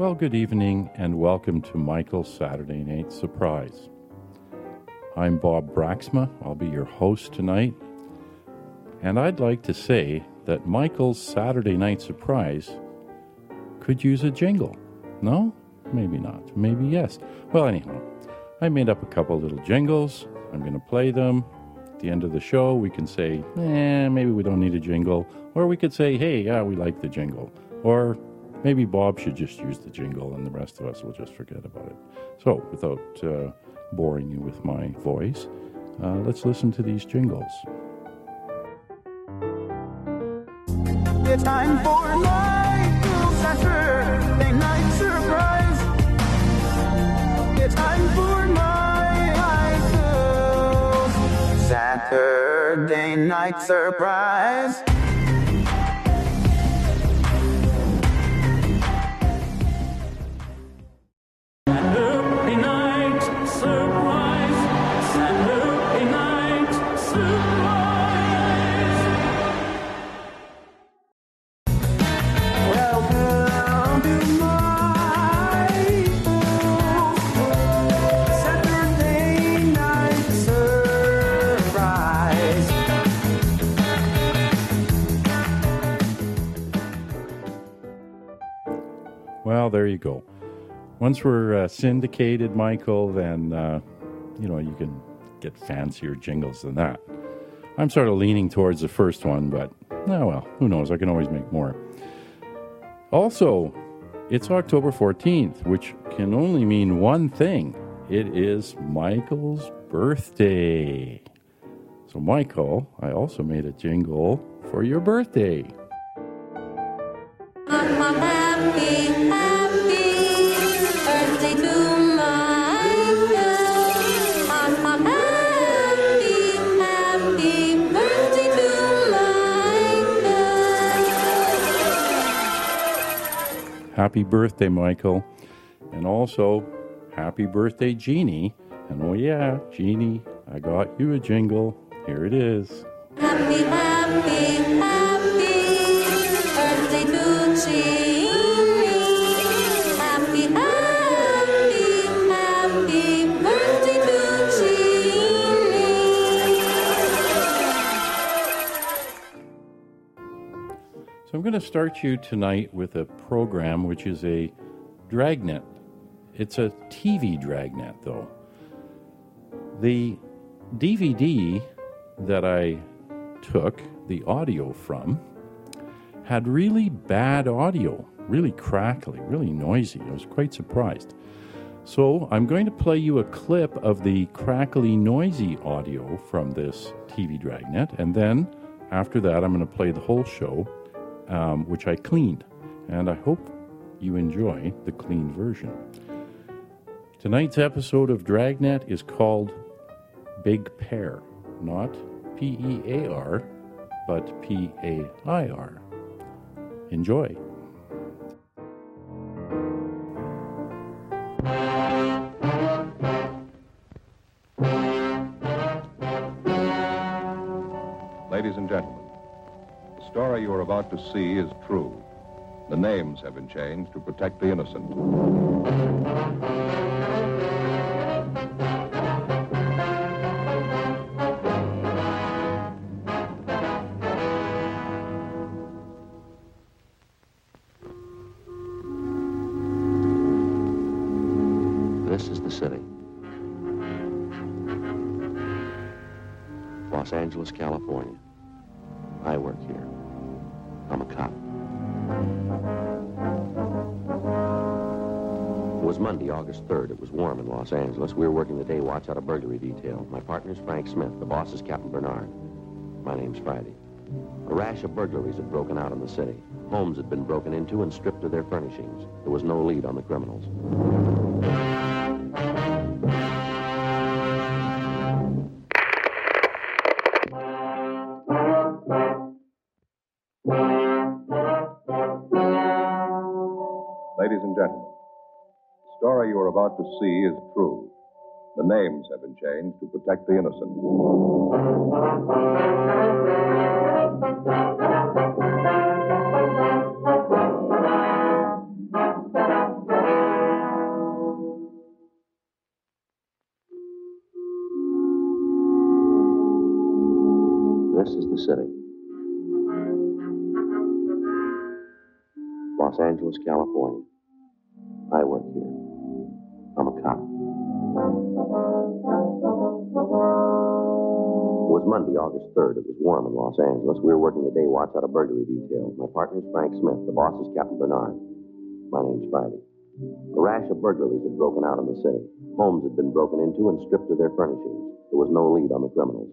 Well, good evening and welcome to Michael's Saturday Night Surprise. I'm Bob Braxma. I'll be your host tonight. And I'd like to say that Michael's Saturday Night Surprise could use a jingle. No? Maybe not. Maybe yes. Well, anyhow, I made up a couple little jingles. I'm going to play them. At the end of the show, we can say, maybe we don't need a jingle. Or we could say, hey, yeah, we like the jingle. Or maybe Bob should just use the jingle and the rest of us will just forget about it. So, without boring you with my voice, let's listen to these jingles. It's time for Michael's Saturday Night Surprise. It's time for Michael's Saturday Night Surprise. Saturday Night Surprise. Saturday Night Surprise. Welcome to Michael's Saturday Night Surprise. Well, there you go. Once we're syndicated, Michael, then, you can get fancier jingles than that. I'm sort of leaning towards the first one, but, who knows? I can always make more. Also, it's October 14th, which can only mean one thing. It is Michael's birthday. So, Michael, I also made a jingle for your birthday. I'm a happy birthday to Michael. I'm a happy birthday to Michael. Happy birthday, Michael. And also, happy birthday, Jeannie. And oh yeah, Jeannie, I got you a jingle. Here it is. Happy birthday to Jeannie. Happy birthday to Jeannie. So I'm going to start you tonight with a program which is a dragnet. It's a TV dragnet, though. The DVD that I took the audio from had really bad audio, really crackly, really noisy. I was quite surprised. So I'm going to play you a clip of the crackly, noisy audio from this TV dragnet, and then after that I'm going to play the whole show, which I cleaned. And I hope you enjoy the clean version. Tonight's episode of Dragnet is called Big Pair. Not P-E-A-R, but P-A-I-R. Enjoy. Ladies and gentlemen, the story you are about to see is true. The names have been changed to protect the innocent. This is the city. Los Angeles, California. I work here. I'm a cop. It was Monday, August 3rd. It was warm in Los Angeles. We were working the day watch out of burglary detail. My partner's Frank Smith. The boss is Captain Bernard. My name's Friday. A rash of burglaries had broken out in the city. Homes had been broken into and stripped of their furnishings. There was no lead on the criminals. Ladies and gentlemen, the story you are about to see is true. The names have been changed to protect the innocent. this is the city. Los Angeles, California. I work here. I'm a cop. It was Monday, August 3rd. It was warm in Los Angeles. We were working the day watch out of burglary detail. My partner's Frank Smith. The boss is Captain Bernard. My name's Friday. A rash of burglaries had broken out in the city. Homes had been broken into and stripped of their furnishings. There was no lead on the criminals.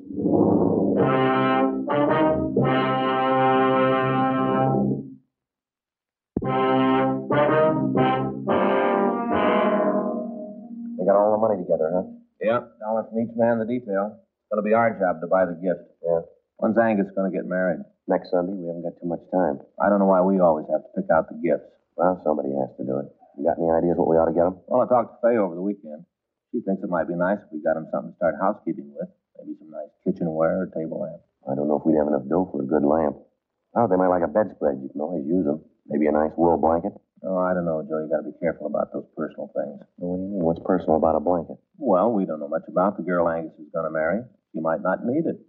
They got all the money together, huh? Yeah, $1 from each man in the detail. It's going to be our job to buy the gift. Yeah. When's Angus going to get married? Next Sunday, we haven't got too much time. I don't know why we always have to pick out the gifts. Well, somebody has to do it. You got any ideas what we ought to get them? Well, I talked to Faye over the weekend. She thinks it might be nice if we got him something to start housekeeping with. Maybe some nice kitchenware or table lamp. I don't know if we'd have enough dough for a good lamp. Oh, they might like a bedspread. You can always use them. Maybe a nice wool blanket. Oh, I don't know, Joe. You got to be careful about those personal things. What do you mean? What's personal about a blanket? Well, we don't know much about the girl Angus is going to marry. She might not need it.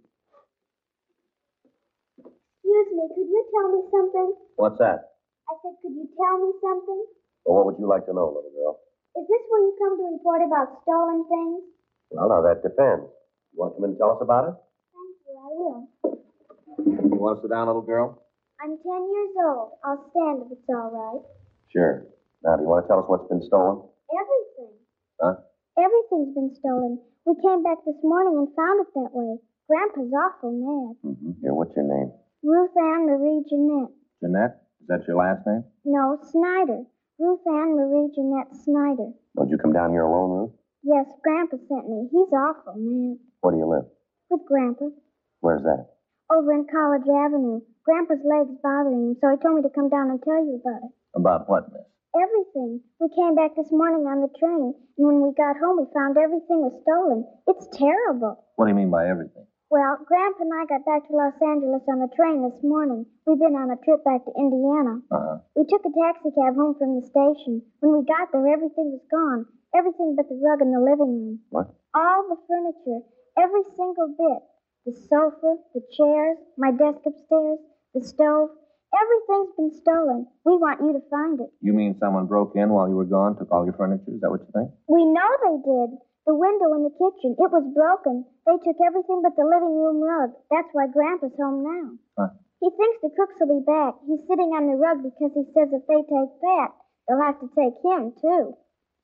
Excuse me, could you tell me something? What's that? I said, could you tell me something? Well, what would you like to know, little girl? Is this where you come to report about stolen things? Well, now, that depends. You want to come in and tell us about it? Thank you, I will. You want to sit down, little girl? I'm 10 years old. I'll stand if it's all right. Sure. Now, do you want to tell us what's been stolen? Everything. Huh? Everything's been stolen. We came back this morning and found it that way. Grandpa's awful mad. Mm-hmm. Here, what's your name? Ruth Ann Marie Jeanette. Jeanette? Is that your last name? No, Snyder. Ruth Ann Marie Jeanette Snyder. Well, did you come down here alone, Ruth? Yes, Grandpa sent me. He's awful mad. Where do you live? With Grandpa. Where's that? Over in College Avenue. Grandpa's leg's bothering him, so he told me to come down and tell you about it. About what, miss? Everything. We came back this morning on the train, and when we got home, we found everything was stolen. It's terrible. What do you mean by everything? Well, Grandpa and I got back to Los Angeles on the train this morning. We've been on a trip back to Indiana. Uh-huh. We took a taxi cab home from the station. When we got there, everything was gone. Everything but the rug in the living room. What? All the furniture. Every single bit. The sofa, the chairs, my desk upstairs, the stove. Everything's been stolen. We want you to find it. You mean someone broke in while you were gone, took all your furniture? Is that what you think? We know they did. The window in the kitchen, it was broken. They took everything but the living room rug. That's why Grandpa's home now. Huh. He thinks the crooks will be back. He's sitting on the rug because he says if they take Pat, they'll have to take him, too.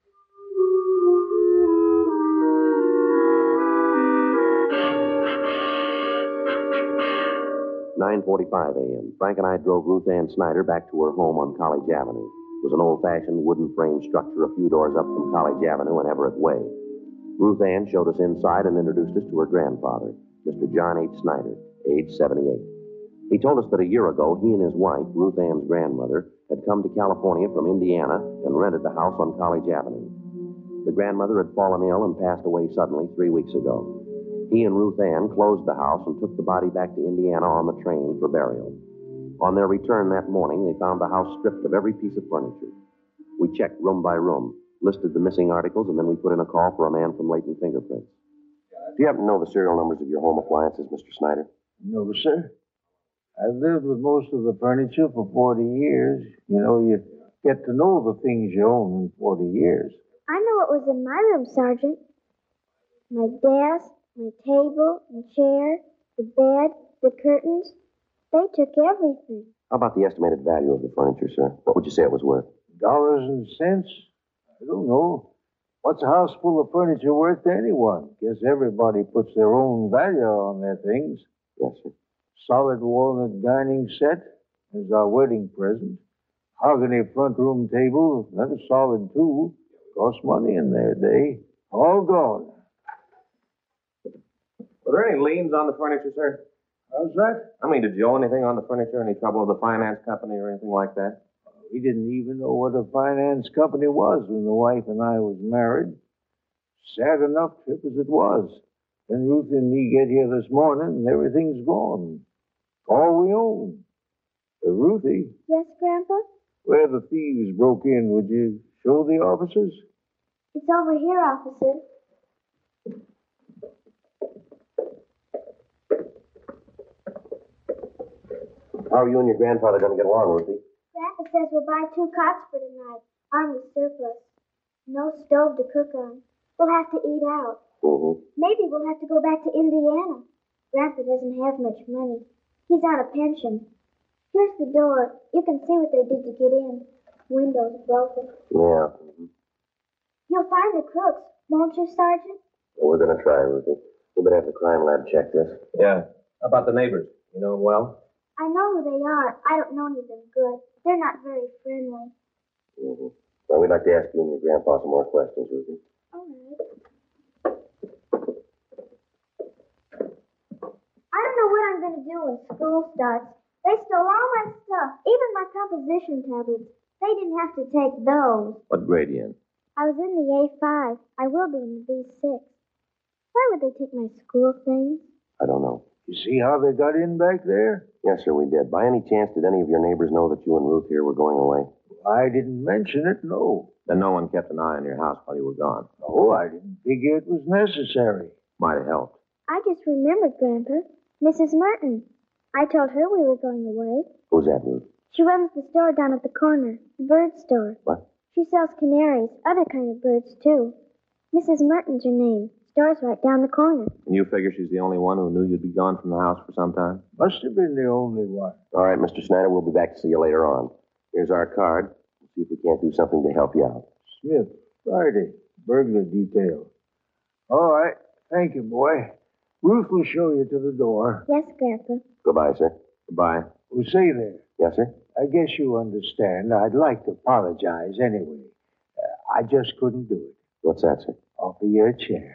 9:45 a.m. Frank and I drove Ruth Ann Snyder back to her home on College Avenue. It was an old-fashioned wooden frame structure a few doors up from College Avenue and Everett Way. Ruth Ann showed us inside and introduced us to her grandfather, Mr. John H. Snyder, age 78. He told us that a year ago, he and his wife, Ruth Ann's grandmother, had come to California from Indiana and rented the house on College Avenue. The grandmother had fallen ill and passed away suddenly 3 weeks ago. He and Ruth Ann closed the house and took the body back to Indiana on the train for burial. On their return that morning, they found the house stripped of every piece of furniture. We checked room by room, listed the missing articles, and then we put in a call for a man from Leighton Fingerprints. Do you happen to know the serial numbers of your home appliances, Mr. Snyder? No, sir. I've lived with most of the furniture for 40 years. You know, you get to know the things you own in 40 years. I know what was in my room, Sergeant. My desk, my table, my chair, the bed, the curtains. They took everything. How about the estimated value of the furniture, sir? What would you say it was worth? Dollars and cents? I don't know. What's a house full of furniture worth to anyone? Guess everybody puts their own value on their things. Yes, sir. Solid walnut dining set is our wedding present. Mahogany front room table, that's solid too. Cost money in their day. All gone. Were there any liens on the furniture, sir? How's that? I mean, did you owe anything on the furniture? Any trouble with the finance company or anything like that? We didn't even know what a finance company was when the wife and I was married. Sad enough trip as it was. Then Ruth and me get here this morning and everything's gone. All we own. Ruthie, Yes, Grandpa? where the thieves broke in, would you show the officers? It's over here, officer. How are you and your grandfather going to get along, Ruthie? Grandpa says we'll buy 2 cots for tonight. Army surplus. No stove to cook on. We'll have to eat out. Mm-hmm. Maybe we'll have to go back to Indiana. Grandpa doesn't have much money. He's on a pension. Here's the door. You can see what they did to get in. Windows broken. Yeah. You'll find the crooks, won't you, Sergeant? Well, we're going to try, Ruthie. We better have the crime lab check this. Yeah. How about the neighbors? You know them well? I know who they are. I don't know any of them good. They're not very friendly. Mm-hmm. Well, we'd like to ask you and your grandpa some more questions, Ruthie. All right. I don't know what I'm going to do when school starts. They stole all my stuff, even my composition tablets. They didn't have to take those. What grade are you in? I was in the A5. I will be in the B6. Why would they take my school things? I don't know. You see how they got in back there? Yes, sir, we did. By any chance, did any of your neighbors know that you and Ruth here were going away? I didn't mention it, no. Then no one kept an eye on your house while you were gone. Oh, I didn't figure it was necessary. Might have helped. I just remembered, Grandpa. Mrs. Merton. I told her we were going away. Who's that, Ruth? She runs the store down at the corner, the bird store. What? She sells canaries, other kind of birds, too. Mrs. Merton's her name. Store's right down the corner. And you figure she's the only one who knew you'd be gone from the house for some time? Must have been the only one. All right, Mr. Snyder, we'll be back to see you later on. Here's our card. We'll see if we can't do something to help you out. Smith, Friday, burglar detail. All right. Thank you, boy. Ruth will show you to the door. Yes, Grandpa. Goodbye, sir. Goodbye. Oh, say there. Yes, sir? I guess you understand. I'd like to apologize anyway. I just couldn't do it. What's that, sir? Offer you a chair.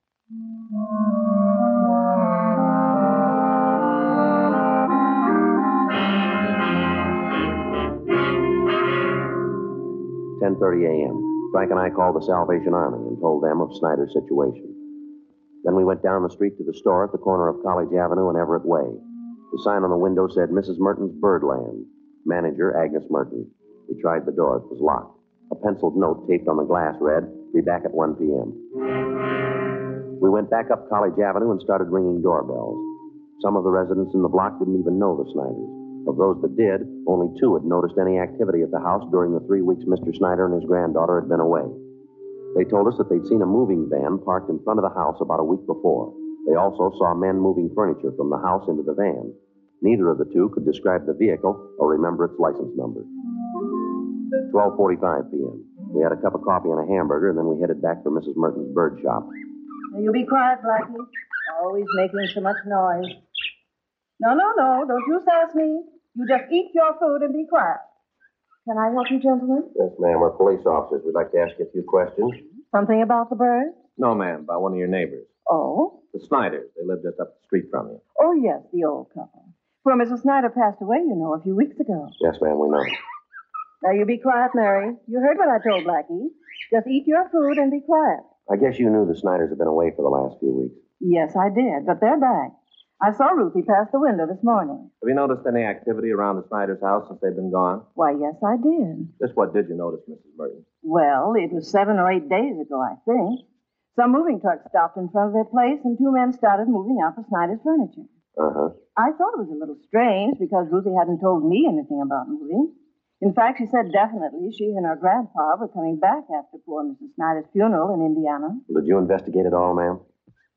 $10:30 a.m. Frank and I called the Salvation Army and told them of Snyder's situation. Then we went down the street to the store at the corner of College Avenue and Everett Way. The sign on the window said Mrs. Merton's Birdland. Manager, Agnes Merton. We tried the door. It was locked. A penciled note taped on the glass read, "Be back at 1 p.m." We went back up College Avenue and started ringing doorbells. Some of the residents in the block didn't even know the Snyders. Of those that did, only 2 had noticed any activity at the house during the 3 weeks Mr. Snyder and his granddaughter had been away. They told us that they'd seen a moving van parked in front of the house about a week before. They also saw men moving furniture from the house into the van. Neither of the 2 could describe the vehicle or remember its license number. 12:45 p.m. We had a cup of coffee and a hamburger, and then we headed back for Mrs. Merton's bird shop. Now, you be quiet, Blackie. Always making so much noise. No, don't you sass me. You just eat your food and be quiet. Can I help you, gentlemen? Yes, ma'am. We're police officers. We'd like to ask you a few questions. Something about the bird? No, ma'am. By one of your neighbors. Oh? The Snyders. They live just up the street from you. Oh, yes, the old couple. Poor Mrs. Snyder passed away, you know, a few weeks ago. Yes, ma'am, we know. Now, you be quiet, Mary. You heard what I told Blackie. Just eat your food and be quiet. I guess you knew the Snyders have been away for the last few weeks. Yes, I did, but they're back. I saw Ruthie pass the window this morning. Have you noticed any activity around the Snyders' house since they've been gone? Why, yes, I did. Just what did you notice, Mrs. Merton? Well, it was 7 or 8 days ago, I think. Some moving trucks stopped in front of their place, and 2 men started moving out the Snyder's furniture. Uh-huh. I thought it was a little strange because Ruthie hadn't told me anything about moving. In fact, she said definitely she and her grandpa were coming back after poor Mrs. Snyder's funeral in Indiana. Did you investigate it all, ma'am?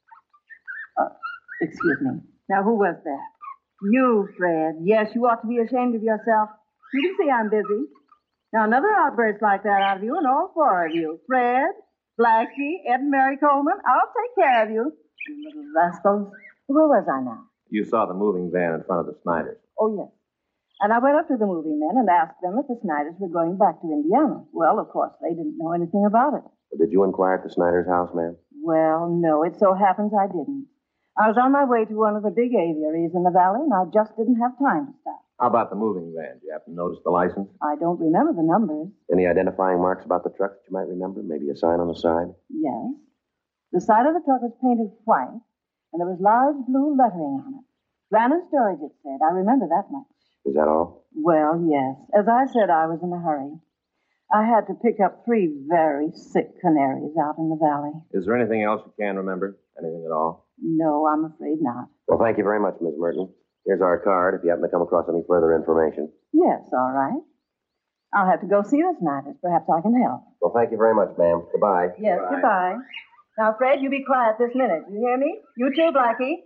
Excuse me. Now, who was that? You, Fred. Yes, you ought to be ashamed of yourself. You can see I'm busy. Now, another outburst like that out of you and all 4 of you. Fred, Blackie, Ed and Mary Coleman, I'll take care of you. You little rascals. Where was I now? You saw the moving van in front of the Snyders. Oh, yes. And I went up to the moving men and asked them if the Snyders were going back to Indiana. Well, of course, they didn't know anything about it. Did you inquire at the Snyders' house, ma'am? Well, no, it so happens I didn't. I was on my way to one of the big aviaries in the valley, and I just didn't have time to stop. How about the moving van? Did you happen to notice the license? I don't remember the numbers. Any identifying marks about the truck that you might remember? Maybe a sign on the side? Yes. The side of the truck was painted white, and there was large blue lettering on it. Van and storage, it said. I remember that much. Is that all? Well, yes. As I said, I was in a hurry. I had to pick up 3 very sick canaries out in the valley. Is there anything else you can remember? Anything at all? No, I'm afraid not. Well, thank you very much, Miss Merton. Here's our card if you happen to come across any further information. Yes, all right. I'll have to go see the Snyders. Perhaps I can help. Well, thank you very much, ma'am. Goodbye. Yes, goodbye. Now, Fred, you be quiet this minute. You hear me? You too, Blackie.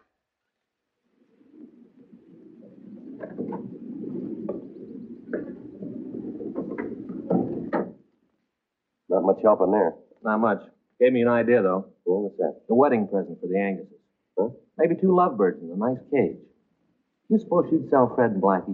Not much help in there. Not much. Gave me an idea, though. Yeah, what's that? The wedding present for the Anguses. Huh? Maybe 2 lovebirds in a nice cage. You suppose she'd sell Fred and Blackie?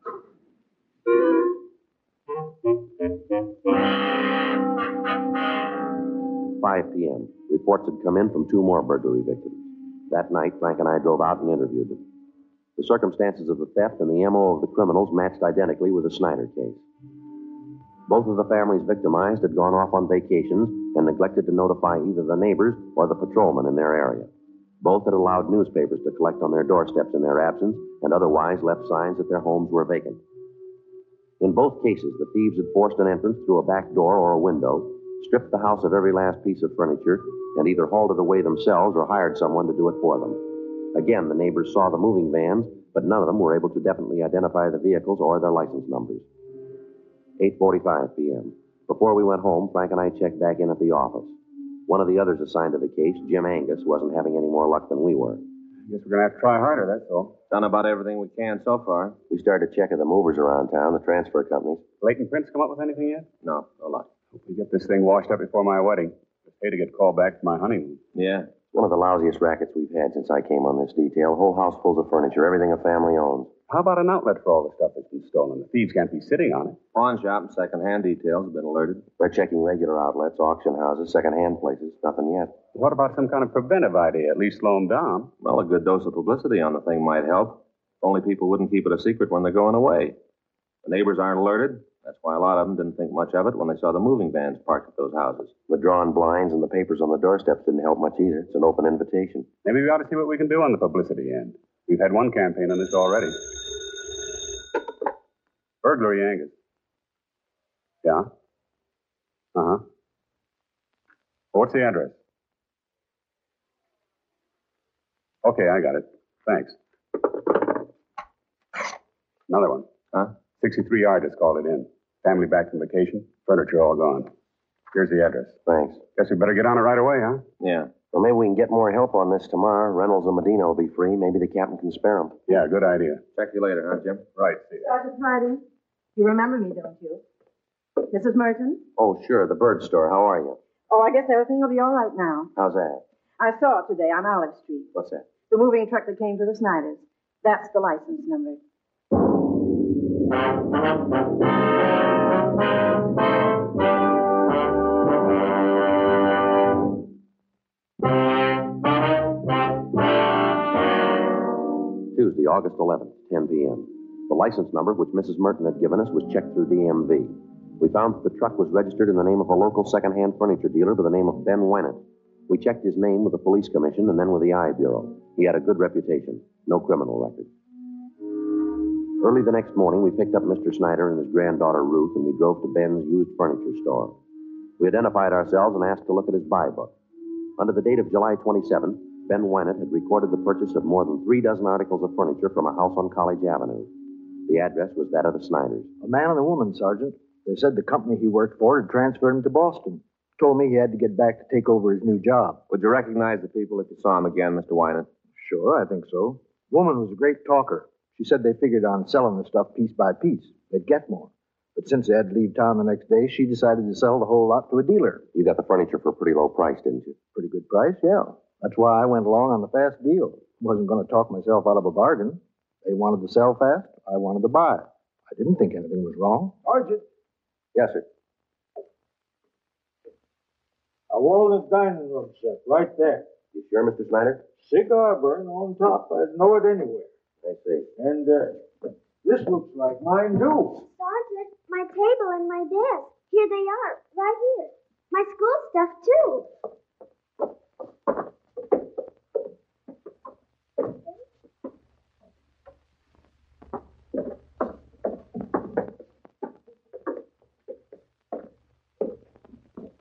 "5 p.m. Reports had come in from 2 more burglary victims. That night, Frank and I drove out and interviewed them. The circumstances of the theft and the M.O. of the criminals matched identically with the Snyder case. Both of the families victimized had gone off on vacations and neglected to notify either the neighbors or the patrolmen in their area. Both had allowed newspapers to collect on their doorsteps in their absence and otherwise left signs that their homes were vacant. In both cases, the thieves had forced an entrance through a back door or a window, stripped the house of every last piece of furniture, and either hauled it away themselves or hired someone to do it for them. Again, the neighbors saw the moving vans, but none of them were able to definitely identify the vehicles or their license numbers. 8:45 p.m. Before we went home, Frank and I checked back in at the office. One of the others assigned to the case, Jim Angus, wasn't having any more luck than we were. Guess we're going to have to try harder, that's all. Done about everything we can so far. We started checking the movers around town, the transfer companies. Leighton Prince come up with anything yet? No luck. Hope we get this thing washed up before my wedding. It's hate to get called back for my honeymoon. Yeah. It's one of the lousiest rackets we've had since I came on this detail. Whole house full of furniture, everything a family owns. How about an outlet for all the stuff that's been stolen? The thieves can't be sitting on it. Pawn shop and second-hand details have been alerted. They're checking regular outlets, auction houses, second-hand places. Nothing yet. What about some kind of preventive idea? At least slow them down. Well, a good dose of publicity on the thing might help. Only people wouldn't keep it a secret when they're going away. The neighbors aren't alerted. That's why a lot of them didn't think much of it when they saw the moving vans parked at those houses. The drawn blinds and the papers on the doorsteps didn't help much either. It's an open invitation. Maybe we ought to see what we can do on the publicity end. We've had one campaign on this already. Burglary, Angus. Yeah? Uh-huh. What's the address? Okay, I got it. Thanks. Another one. Huh? 63 Artists called it in. Family back from vacation. Furniture all gone. Here's the address. Thanks. Guess we better get on it right away, huh? Yeah. Well, maybe we can get more help on this tomorrow. Reynolds and Medina will be free. Maybe the captain can spare them. Yeah, good idea. Check you later, huh, Jim? Right, see ya. Sergeant Friday, you remember me, don't you? Mrs. Merton? Oh, sure. The bird store. How are you? Oh, I guess everything will be all right now. How's that? I saw it today on Olive Street. What's that? The moving truck that came to the Snyders. That's the license number. Tuesday, August 11th, 10 p.m. The license number, which Mrs. Merton had given us, was checked through DMV. We found that the truck was registered in the name of a local second-hand furniture dealer by the name of Ben Wennett. We checked his name with the police commission and then with the I Bureau. He had a good reputation, no criminal record. Early the next morning, we picked up Mr. Snyder and his granddaughter Ruth, and we drove to Ben's used furniture store. We identified ourselves and asked to look at his buy book. Under the date of July 27th, Ben Wennett had recorded the purchase of more than 3 dozen articles of furniture from a house on College Avenue. The address was that of the Snyders. A man and a woman, Sergeant. They said the company he worked for had transferred him to Boston. Told me he had to get back to take over his new job. Would you recognize the people if you saw them again, Mr. Wynant? Sure, I think so. Woman was a great talker. She said they figured on selling the stuff piece by piece. They'd get more. But since they had to leave town the next day, she decided to sell the whole lot to a dealer. You got the furniture for a pretty low price, didn't you? Pretty good price, yeah. That's why I went along on the fast deal. Wasn't going to talk myself out of a bargain. They wanted to sell fast. I wanted to buy. I didn't think anything was wrong. Sergeant. Yes, sir. A walnut dining room set, right there. You sure, Mr. Snyder? Cigar burn on top. I'd know it anywhere. I see. And this looks like mine, too. Sergeant, my table and my desk. Here they are, right here. My school stuff, too.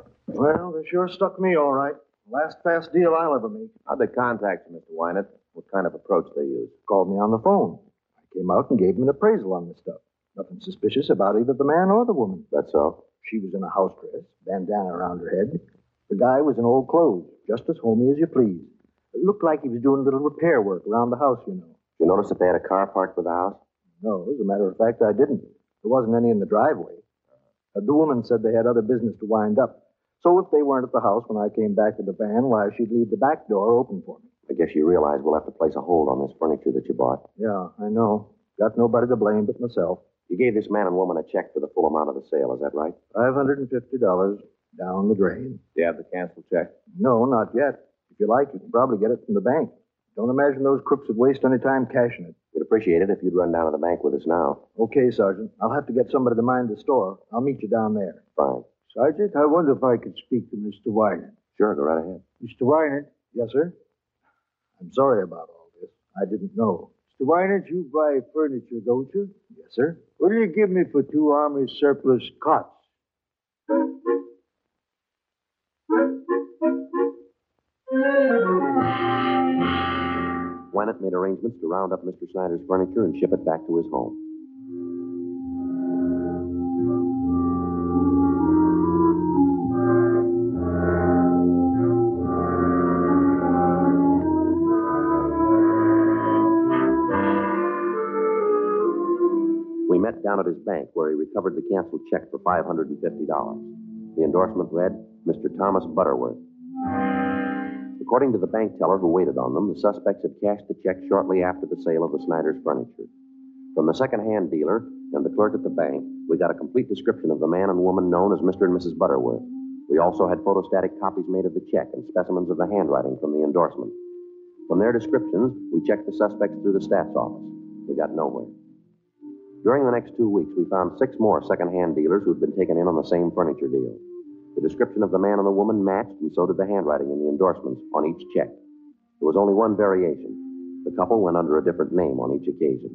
Well, they sure stuck me all right. Last fast deal I'll ever make. How'd they contact you, Mr. Wynant? What kind of approach they use? Called me on the phone. I came out and gave him an appraisal on the stuff. Nothing suspicious about either the man or the woman. That's so? She was in a house dress, bandana around her head. The guy was in old clothes, just as homey as you please. It looked like he was doing a little repair work around the house, you know. You notice if they had a car parked with the house? No, as a matter of fact, I didn't. There wasn't any in the driveway. The woman said they had other business to wind up. So if they weren't at the house when I came back to the van, why, she'd leave the back door open for me. I guess you realize we'll have to place a hold on this furniture that you bought. Yeah, I know. Got nobody to blame but myself. You gave this man and woman a check for the full amount of the sale, is that right? $550 down the drain. Do you have the canceled check? No, not yet. If you like, you can probably get it from the bank. Don't imagine those crooks would waste any time cashing it. We'd appreciate it if you'd run down to the bank with us now. Okay, Sergeant. I'll have to get somebody to mind the store. I'll meet you down there. Fine. Sergeant, I wonder if I could speak to Mr. Wynant. Sure, go right ahead. Mr. Wynant? Yes, sir? I'm sorry about all this. I didn't know. Mr. Wynant, you buy furniture, don't you? Yes, sir? What do you give me for 2 Army surplus cots? Wynant made arrangements to round up Mr. Snyder's furniture and ship it back to his home. We met down at his bank where he recovered the canceled check for $550. The endorsement read, Mr. Thomas Butterworth. According to the bank teller who waited on them, the suspects had cashed the check shortly after the sale of the Snyder's furniture. From the second-hand dealer and the clerk at the bank, we got a complete description of the man and woman known as Mr. and Mrs. Butterworth. We also had photostatic copies made of the check and specimens of the handwriting from the endorsement. From their descriptions, we checked the suspects through the stats office. We got nowhere. During the next 2 weeks, we found 6 more second-hand dealers who'd been taken in on the same furniture deal. The description of the man and the woman matched, and so did the handwriting in the endorsements on each check. There was only one variation. The couple went under a different name on each occasion.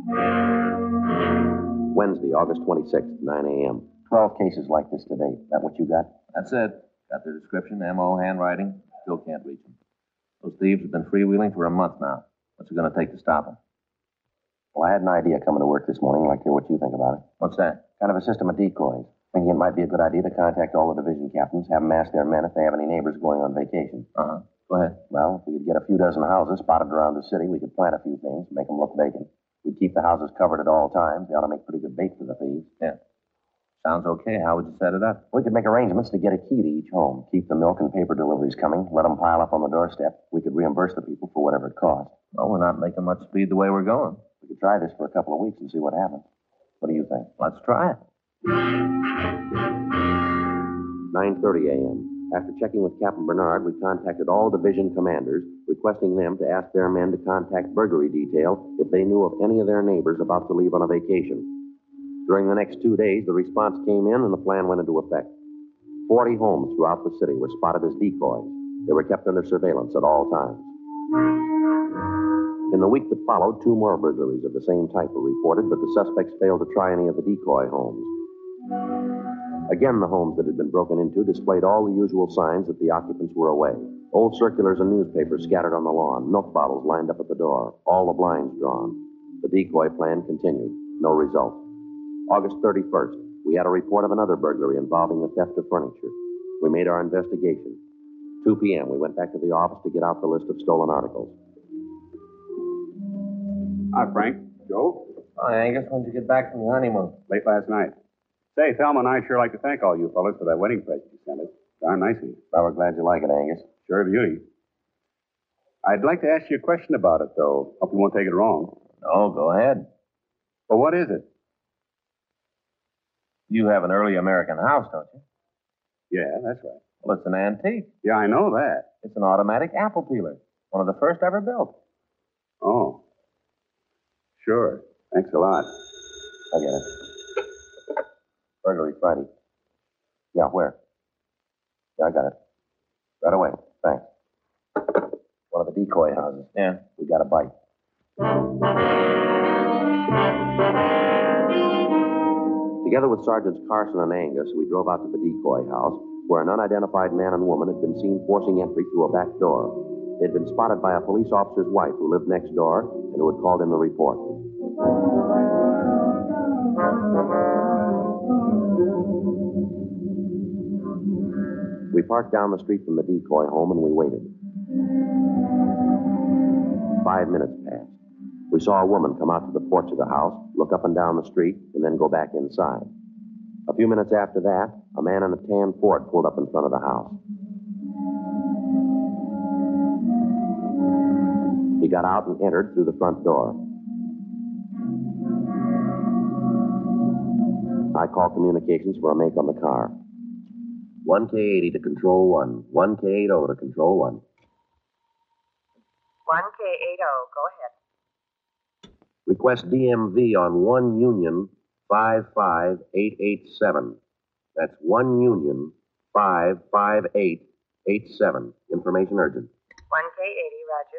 Wednesday, August 26th, 9 a.m. 12 cases like this today. That what you got? That's it. Got their description, M.O., handwriting. Still can't reach them. Those thieves have been freewheeling for a month now. What's it going to take to stop them? Well, I had an idea coming to work this morning. I'd like to hear what you think about it. What's that? Kind of a system of decoys. Thinking it might be a good idea to contact all the division captains, have them ask their men if they have any neighbors going on vacation. Uh-huh. Go ahead. Well, if we could get a few dozen houses spotted around the city, we could plant a few things, make them look vacant. We'd keep the houses covered at all times. They ought to make pretty good bait for the thieves. Yeah. Sounds okay. How would you set it up? We could make arrangements to get a key to each home, keep the milk and paper deliveries coming, let them pile up on the doorstep. We could reimburse the people for whatever it cost. Well, we're not making much speed the way we're going. We could try this for a couple of weeks and see what happens. What do you think? Let's try it. 9:30 a.m. After checking with Captain Bernard, we contacted all division commanders, requesting them to ask their men to contact burglary detail if they knew of any of their neighbors about to leave on a vacation. During the next 2 days, the response came in and the plan went into effect. 40 homes throughout the city were spotted as decoys. They were kept under surveillance at all times. In the week that followed, 2 more burglaries of the same type were reported, but the suspects failed to try any of the decoy homes. Again, the homes that had been broken into displayed all the usual signs that the occupants were away. Old circulars and newspapers scattered on the lawn, milk bottles lined up at the door, all the blinds drawn. The decoy plan continued. No result. August 31st, we had a report of another burglary involving the theft of furniture. We made our investigation. 2 p.m., we went back to the office to get out the list of stolen articles. Hi, Frank. Joe? Hi, Angus. When'd you get back from your honeymoon? Late last night. Say, Thelma and I sure like to thank all you fellas for that wedding present you sent us. Darn nice of you. Well, we're glad you like it, Angus. Sure a beauty. I'd like to ask you a question about it, though. Hope you won't take it wrong. No, go ahead. Well, what is it? You have an early American house, don't you? Yeah, that's right. Well, it's an antique. Yeah, I know that. It's an automatic apple peeler. One of the first ever built. Oh. Sure. Thanks a lot. I get it. Burglary Friday. Yeah, where? Yeah, I got it. Right away. Thanks. One of the decoy houses. Yeah. We got a bite. Together with Sergeants Carson and Angus, we drove out to the decoy house, where an unidentified man and woman had been seen forcing entry through a back door. They'd been spotted by a police officer's wife who lived next door and who had called in the report. We parked down the street from the decoy home and we waited. 5 minutes passed. We saw a woman come out to the porch of the house, look up and down the street, and then go back inside. A few minutes after that, a man in a tan Ford pulled up in front of the house. He got out and entered through the front door. I called communications for a make on the car. 1K80 to Control 1. 1K80 to Control 1. 1K80, go ahead. Request DMV on 1 Union 55887. That's 1 Union 55887. Information urgent. 1K80, roger.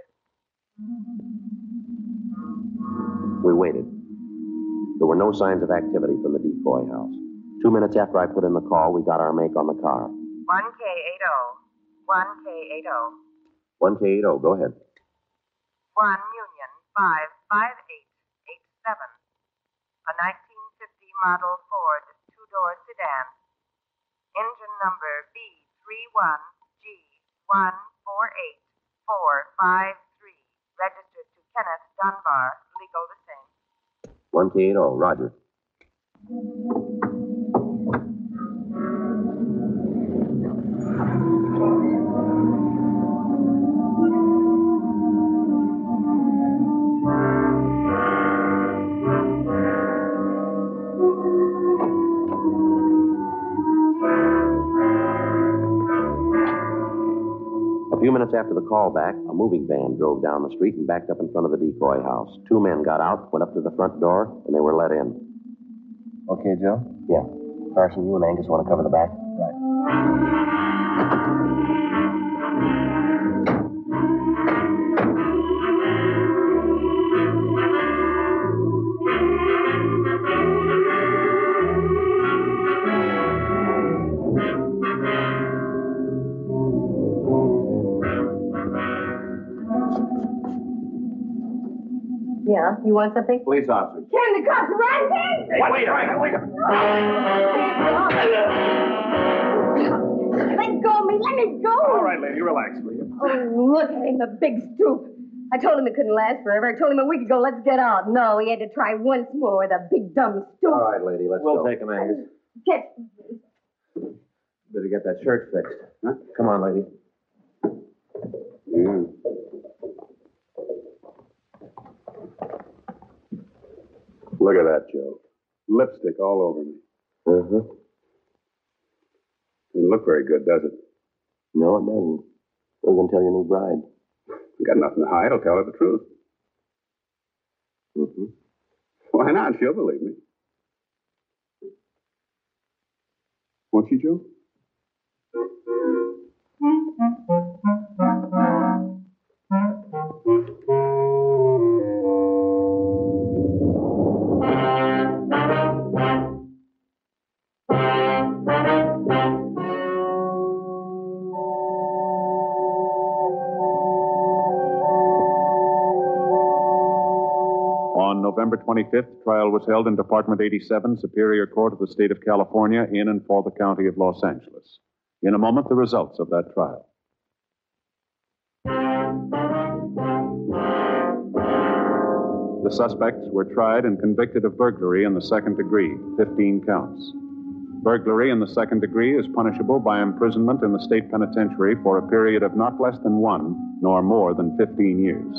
We waited. There were no signs of activity from the decoy house. 2 minutes after I put in the call, we got our make on the car. 1K80. 1K80. 1K80, go ahead. 1 Union 55887. A 1950 model Ford two-door sedan. Engine number B31G148453. Registered to Kenneth Dunbar. Legal the same. 1K80, roger. A few minutes after the call back, a moving van drove down the street and backed up in front of the decoy house. 2 men got out, went up to the front door, and they were let in. Okay, Joe? Yeah. Carson, you and Angus want to cover the back? Yeah, you want something? Police officers. Turn the cops around, then! Hey, wait up! Let go of me, let me go! All right, lady, relax, will you? Oh, look at him, the big stoop. I told him it couldn't last forever. I told him a week ago, let's get out. No, he had to try once more, the big dumb stoop. All right, lady, let's go. We'll take him, Angus. Get... Better get that shirt fixed. Huh? Come on, lady. Yeah. Look at that, Joe. Lipstick all over me. Mm-hmm. Doesn't look very good, does it? No, it doesn't. What are you going to tell your new bride? Got nothing to hide. I'll tell her the truth. Mm-hmm. Why not? She'll believe me. Won't you, Joe? On November 25th, trial was held in Department 87, Superior Court of the State of California, in and for the County of Los Angeles. In a moment, the results of that trial. The suspects were tried and convicted of burglary in the second degree, 15 counts. Burglary in the second degree is punishable by imprisonment in the state penitentiary for a period of not less than 1 nor more than 15 years.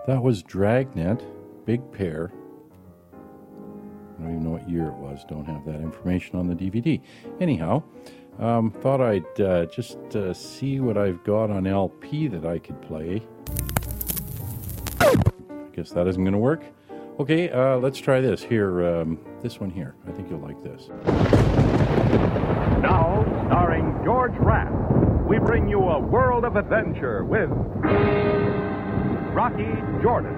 That was Dragnet, Big Pair. I don't even know what year it was. Don't have that information on the DVD. Anyhow, thought I'd just see what I've got on LP that I could play. I guess that isn't going to work. Okay, let's try this. Here, this one here. I think you'll like this. Now, starring George Rapp, we bring you a world of adventure with Rocky Jordan.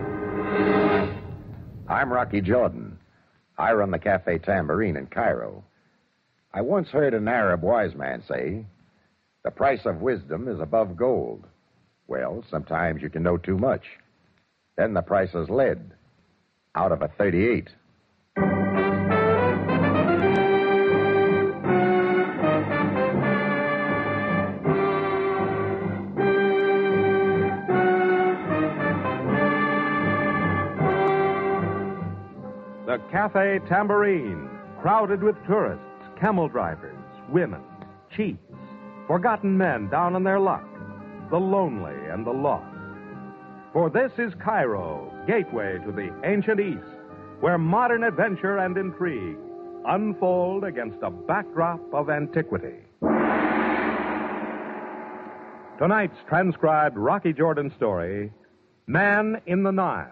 I'm Rocky Jordan. I run the Cafe Tambourine in Cairo. I once heard an Arab wise man say, the price of wisdom is above gold. Well, sometimes you can know too much. Then the price is lead out of a 38. The Cafe Tambourine, crowded with tourists, camel drivers, women, chiefs, forgotten men down on their luck, the lonely and the lost. For this is Cairo, gateway to the ancient East, where modern adventure and intrigue unfold against a backdrop of antiquity. Tonight's transcribed Rocky Jordan story, Man in the Nile.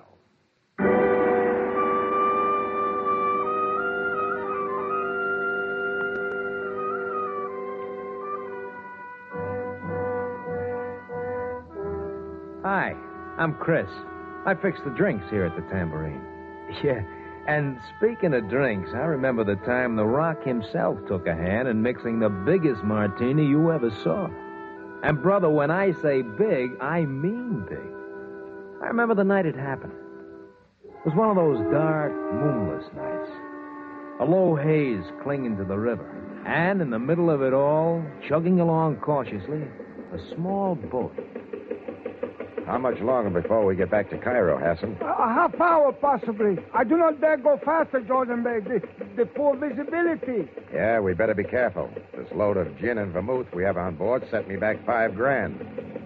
Hi, I'm Chris. I fix the drinks here at the Tambourine. Yeah, and speaking of drinks, I remember the time The Rock himself took a hand in mixing the biggest martini you ever saw. And, brother, when I say big, I mean big. I remember the night it happened. It was one of those dark, moonless nights. A low haze clinging to the river. And in the middle of it all, chugging along cautiously, a small boat. How much longer before we get back to Cairo, Hassan? A half hour, possibly. I do not dare go faster, Jordan Bay. The poor visibility. Yeah, we better be careful. This load of gin and vermouth we have on board set me back $5,000.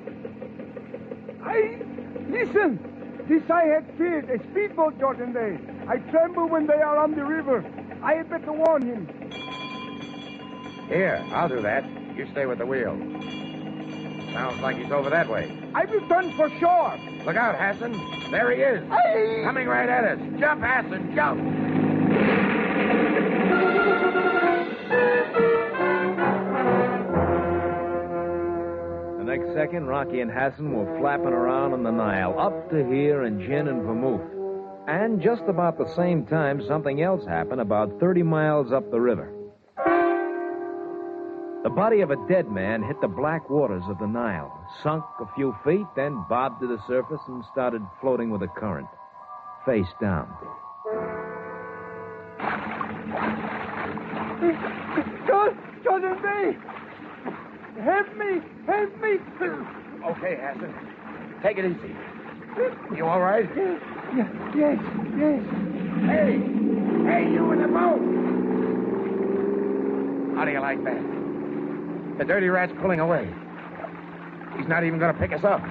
Listen. This I had feared. A speedboat, Jordan Bay. I tremble when they are on the river. I had better warn him. Here, I'll do that. You stay with the wheel. Sounds like he's over that way. I will turn for shore. Look out, Hassan. There he is. Aye. Coming right at us. Jump, Hassan, jump. The next second, Rocky and Hassan were flapping around on the Nile, up to here in gin and vermouth. And just about the same time, something else happened about 30 miles up the river. The body of a dead man hit the black waters of the Nile, sunk a few feet, then bobbed to the surface and started floating with the current, face down. Jordan Bay! Help me! Help me! Okay, Hassan. Take it easy. You all right? Yes. Hey, you in the boat! How do you like that? The dirty rat's pulling away. He's not even going to pick us up.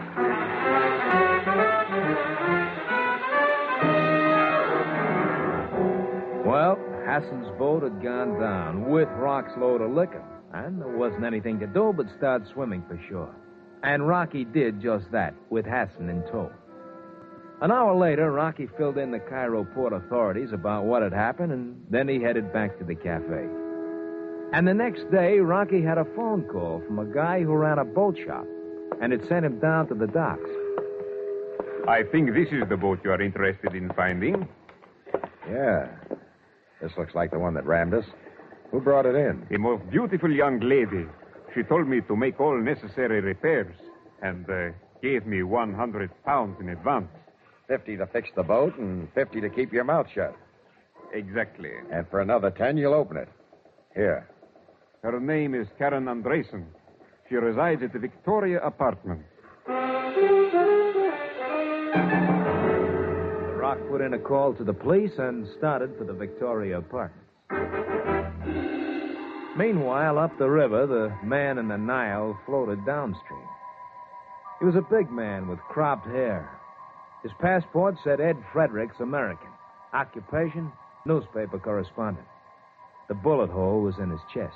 Well, Hassan's boat had gone down with Rock's load of liquor, and there wasn't anything to do but start swimming for shore. And Rocky did just that, with Hassan in tow. An hour later, Rocky filled in the Cairo port authorities about what had happened, and then he headed back to the cafe. And the next day, Rocky had a phone call from a guy who ran a boat shop, and it sent him down to the docks. I think this is the boat you are interested in finding. Yeah. This looks like the one that rammed us. Who brought it in? A most beautiful young lady. She told me to make all necessary repairs and gave me 100 pounds in advance. 50 to fix the boat and 50 to keep your mouth shut. Exactly. And for another 10, you'll open it. Here. Her name is Karen Andresen. She resides at the Victoria Apartment. The Rock put in a call to the police and started for the Victoria Apartments. Meanwhile, up the river, the man in the Nile floated downstream. He was a big man with cropped hair. His passport said Ed Fredericks, American. Occupation, newspaper correspondent. The bullet hole was in his chest.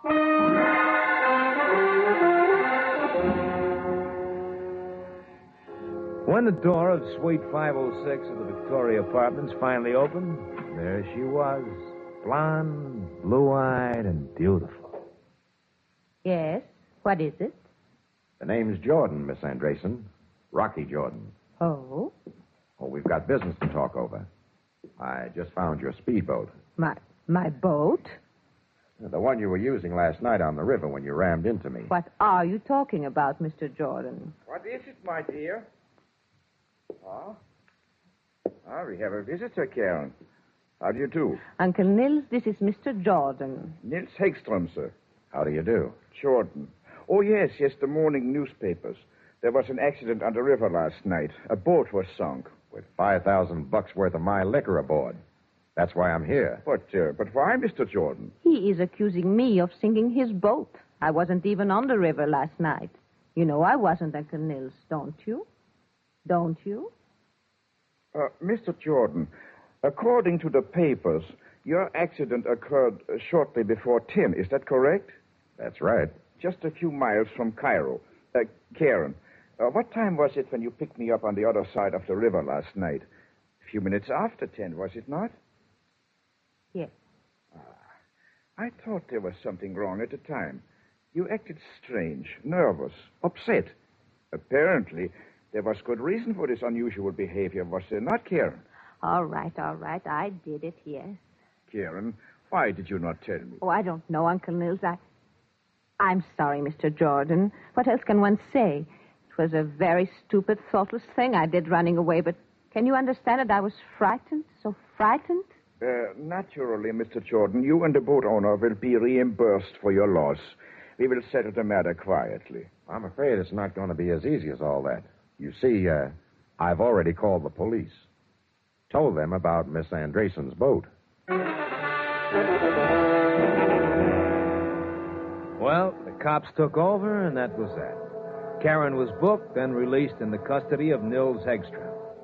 When the door of Suite 506 of the Victoria Apartments finally opened, there she was, blonde, blue-eyed, and beautiful. Yes? What is it? The name's Jordan, Miss Andresen. Rocky Jordan. Oh? Oh, we've got business to talk over. I just found your speedboat. My boat? The one you were using last night on the river when you rammed into me. What are you talking about, Mr. Jordan? What is it, my dear? We have a visitor, Karen. How do you do? Uncle Nils, this is Mr. Jordan. Nils Hegström, sir. How do you do? Jordan. Oh, yes, the morning newspapers. There was an accident on the river last night. A boat was sunk. With $5,000 worth of my liquor aboard. That's why I'm here. But why, Mr. Jordan? He is accusing me of sinking his boat. I wasn't even on the river last night. You know I wasn't, Uncle Nils, don't you? Don't you? Mr. Jordan, according to the papers, your accident occurred shortly before 10. Is that correct? That's right. Just a few miles from Cairo. Karen, what time was it when you picked me up on the other side of the river last night? A few minutes after 10, was it not? Yes. I thought there was something wrong at the time. You acted strange, nervous, upset. Apparently, there was good reason for this unusual behavior, was there not, Karen? All right. I did it, yes. Karen, why did you not tell me? Oh, I don't know, Uncle Nils. I'm sorry, Mr. Jordan. What else can one say? It was a very stupid, thoughtless thing I did running away, but can you understand it? I was frightened, so frightened. Naturally, Mr. Jordan, you and the boat owner will be reimbursed for your loss. We will settle the matter quietly. I'm afraid it's not going to be as easy as all that. You see, I've already called the police. Told them about Miss Andresen's boat. Well, the cops took over, and that was that. Karen was booked and released in the custody of Nils Hegström.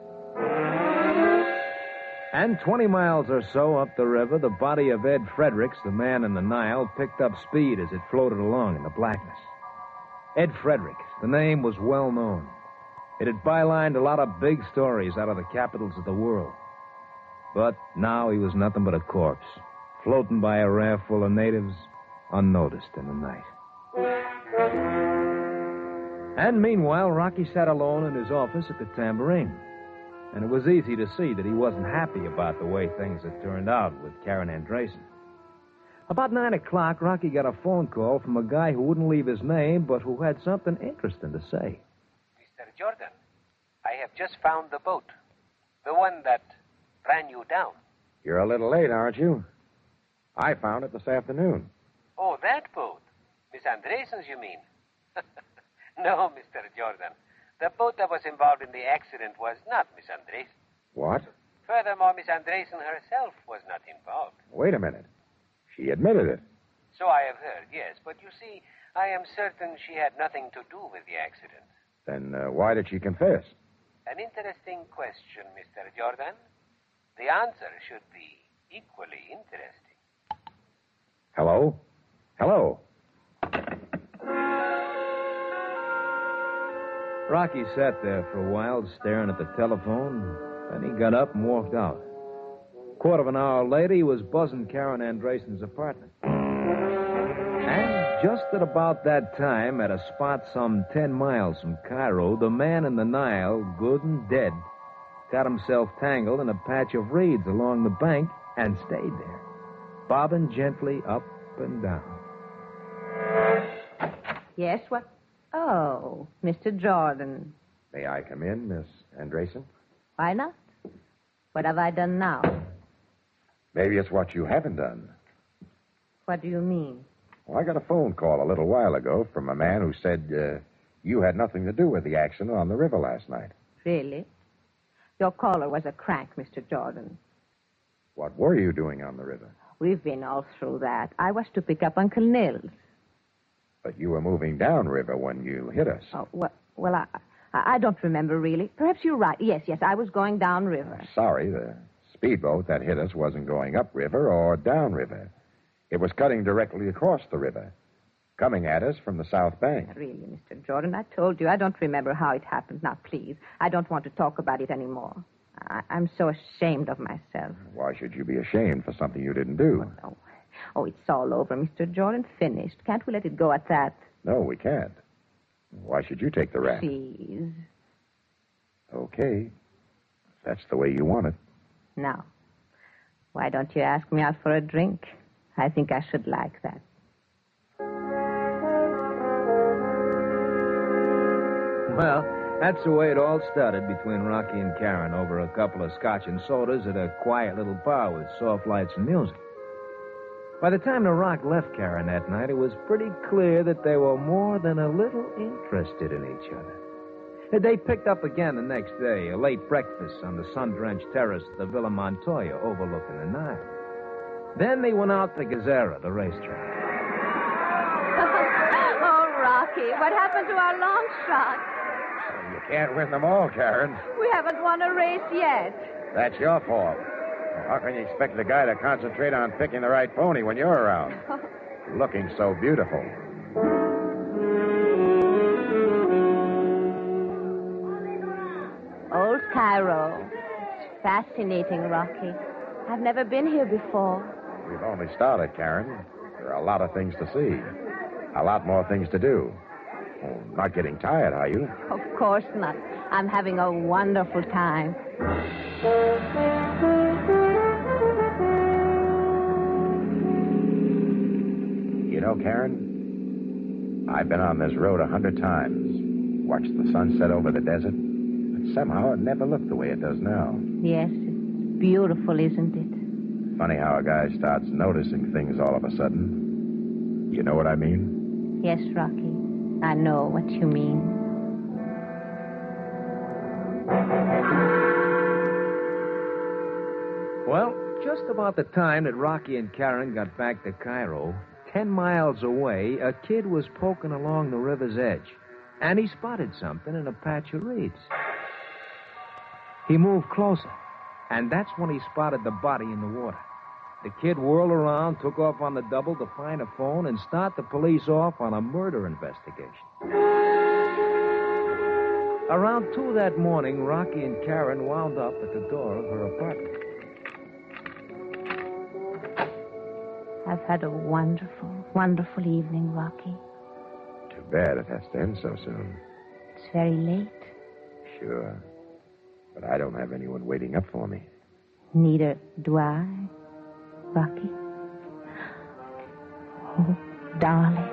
And 20 miles or so up the river, the body of Ed Fredericks, the man in the Nile, picked up speed as it floated along in the blackness. Ed Fredericks, the name was well known. It had bylined a lot of big stories out of the capitals of the world. But now he was nothing but a corpse, floating by a raft full of natives, unnoticed in the night. And meanwhile, Rocky sat alone in his office at the Tambourine. And it was easy to see that he wasn't happy about the way things had turned out with Karen Andresen. About 9 o'clock, Rocky got a phone call from a guy who wouldn't leave his name, but who had something interesting to say. Mr. Jordan, I have just found the boat. The one that ran you down. You're a little late, aren't you? I found it this afternoon. Oh, that boat. Miss Andresen's, you mean? No, Mr. Jordan. The boat that was involved in the accident was not Miss Andresen. What? Furthermore, Miss Andresen herself was not involved. Wait a minute. She admitted it. So I have heard, yes. But you see, I am certain she had nothing to do with the accident. Then why did she confess? An interesting question, Mr. Jordan. The answer should be equally interesting. Hello? Hello? Rocky sat there for a while, staring at the telephone. Then he got up and walked out. Quarter of an hour later, he was buzzing Karen Andresen's apartment. And just at about that time, at a spot some 10 miles from Cairo, the man in the Nile, good and dead, got himself tangled in a patch of reeds along the bank and stayed there, bobbing gently up and down. Yes, what? Oh, Mr. Jordan. May I come in, Miss Andresen? Why not? What have I done now? Maybe it's what you haven't done. What do you mean? Well, I got a phone call a little while ago from a man who said you had nothing to do with the accident on the river last night. Really? Your caller was a crank, Mr. Jordan. What were you doing on the river? We've been all through that. I was to pick up Uncle Nils. But you were moving downriver when you hit us. Oh, well, I don't remember, really. Perhaps you're right. Yes, I was going downriver. Sorry, the speedboat that hit us wasn't going upriver or downriver. It was cutting directly across the river, coming at us from the south bank. Really, Mr. Jordan, I told you I don't remember how it happened. Now, please, I don't want to talk about it anymore. I'm so ashamed of myself. Why should you be ashamed for something you didn't do? Oh, it's all over, Mr. Jordan. Finished. Can't we let it go at that? No, we can't. Why should you take the rap? Please. Okay. If that's the way you want it. Now, why don't you ask me out for a drink? I think I should like that. Well, that's the way it all started between Rocky and Karen over a couple of scotch and sodas at a quiet little bar with soft lights and music. By the time the Rock left Karen that night, it was pretty clear that they were more than a little interested in each other. They picked up again the next day, a late breakfast on the sun-drenched terrace of the Villa Montoya overlooking the Nile. Then they went out to Gazera, the racetrack. Oh, Rocky, what happened to our long shot? You can't win them all, Karen. We haven't won a race yet. That's your fault. How can you expect the guy to concentrate on picking the right pony when you're around? Looking so beautiful. Old Cairo. It's fascinating, Rocky. I've never been here before. We've only started, Karen. There are a lot of things to see. A lot more things to do. Oh, not getting tired, are you? Of course not. I'm having a wonderful time. You know, Karen, I've been on this road 100 times, watched the sun set over the desert, but somehow it never looked the way it does now. Yes, it's beautiful, isn't it? Funny how a guy starts noticing things all of a sudden. You know what I mean? Yes, Rocky. I know what you mean. Well, just about the time that Rocky and Karen got back to Cairo, 10 miles away, a kid was poking along the river's edge, and he spotted something in a patch of reeds. He moved closer, and that's when he spotted the body in the water. The kid whirled around, took off on the double to find a phone, and start the police off on a murder investigation. Around 2 that morning, Rocky and Karen wound up at the door of her apartment. I've had a wonderful, wonderful evening, Rocky. Too bad it has to end so soon. It's very late. Sure. But I don't have anyone waiting up for me. Neither do I, Rocky. Oh, darling.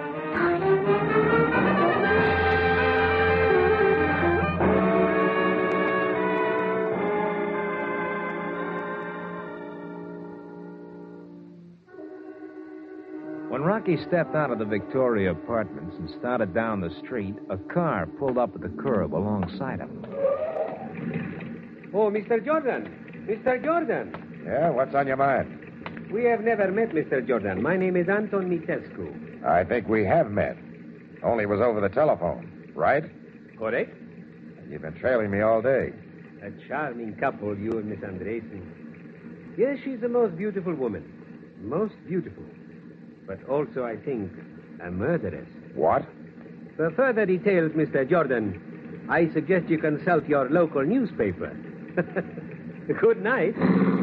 When Rocky stepped out of the Victoria Apartments and started down the street, a car pulled up at the curb alongside him. Oh, Mr. Jordan. Mr. Jordan. Yeah, what's on your mind? We have never met, Mr. Jordan. My name is Anton Mitescu. I think we have met. Only was over the telephone, right? Correct. And you've been trailing me all day. A charming couple, you and Miss Andresen. Yes, she's a most beautiful woman. Most beautiful. But also, I think, a murderess. What? For further details, Mr. Jordan, I suggest you consult your local newspaper. Good night.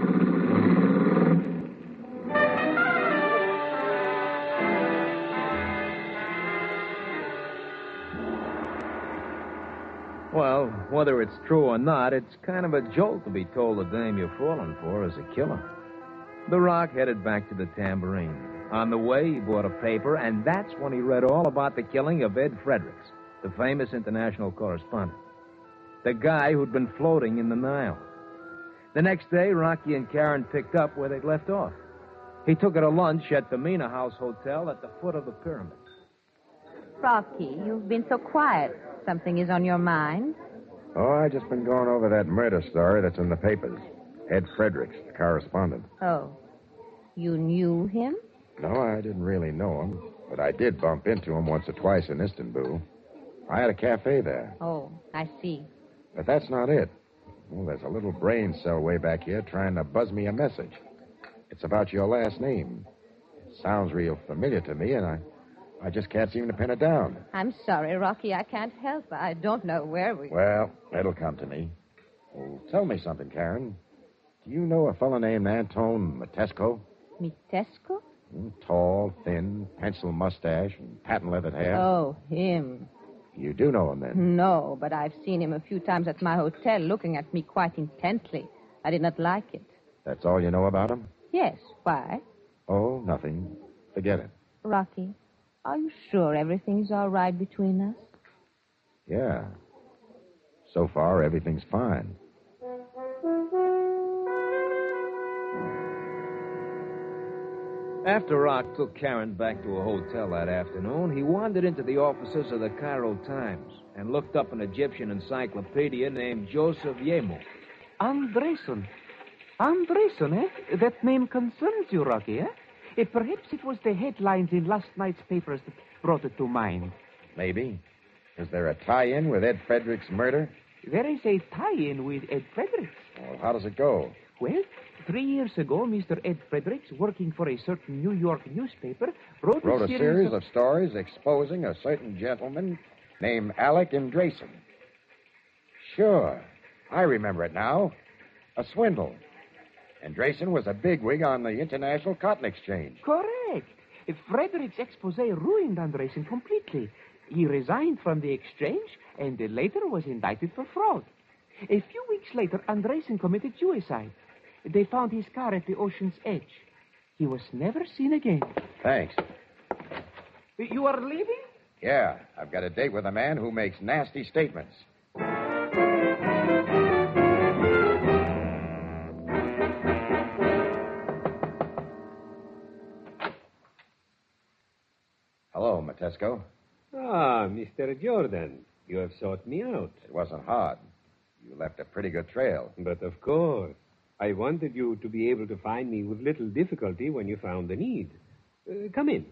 Well, whether it's true or not, it's kind of a jolt to be told the dame you're falling for is a killer. The Rock headed back to the Tambourine. On the way, he bought a paper, and that's when he read all about the killing of Ed Fredericks, the famous international correspondent. The guy who'd been floating in the Nile. The next day, Rocky and Karen picked up where they'd left off. He took her to lunch at the Mina House Hotel at the foot of the pyramid. Rocky, you've been so quiet. Something is on your mind? Oh, I just been going over that murder story that's in the papers. Ed Fredericks, the correspondent. Oh. You knew him? No, I didn't really know him, but I did bump into him once or twice in Istanbul. I had a cafe there. Oh, I see. But that's not it. Well, there's a little brain cell way back here trying to buzz me a message. It's about your last name. It sounds real familiar to me, and I just can't seem to pin it down. I'm sorry, Rocky. I can't help. I don't know where we... Well, it'll come to me. Oh, tell me something, Karen. Do you know a fellow named Antone Matesco? Mitesco? Tall, thin, pencil mustache, and patent-leathered hair. Oh, him. You do know him, then? No, but I've seen him a few times at my hotel looking at me quite intently. I did not like it. That's all you know about him? Yes. Why? Oh, nothing. Forget it. Rocky, are you sure everything's all right between us? Yeah. So far, everything's fine. After Rock took Karen back to a hotel that afternoon, he wandered into the offices of the Cairo Times and looked up an Egyptian encyclopedia named Joseph Yemo. Andresen. Andresen, eh? That name concerns you, Rocky, eh? Perhaps it was the headlines in last night's papers that brought it to mind. Maybe. Is there a tie-in with Ed Fredericks' murder? There is a tie-in with Ed Fredericks. Well, how does it go? Well, 3 years ago, Mr. Ed Fredericks, working for a certain New York newspaper, wrote a series of stories exposing a certain gentleman named Alec Andresen. Sure. I remember it now. A swindle. Andresen was a bigwig on the International Cotton Exchange. Correct. Fredericks' expose ruined Andresen completely. He resigned from the exchange and later was indicted for fraud. A few weeks later, Andresen committed suicide. They found his car at the ocean's edge. He was never seen again. Thanks. You are leaving? Yeah, I've got a date with a man who makes nasty statements. Hello, Matesco. Ah, Mr. Jordan. You have sought me out. It wasn't hard. You left a pretty good trail. But of course. I wanted you to be able to find me with little difficulty when you found the need. Come in.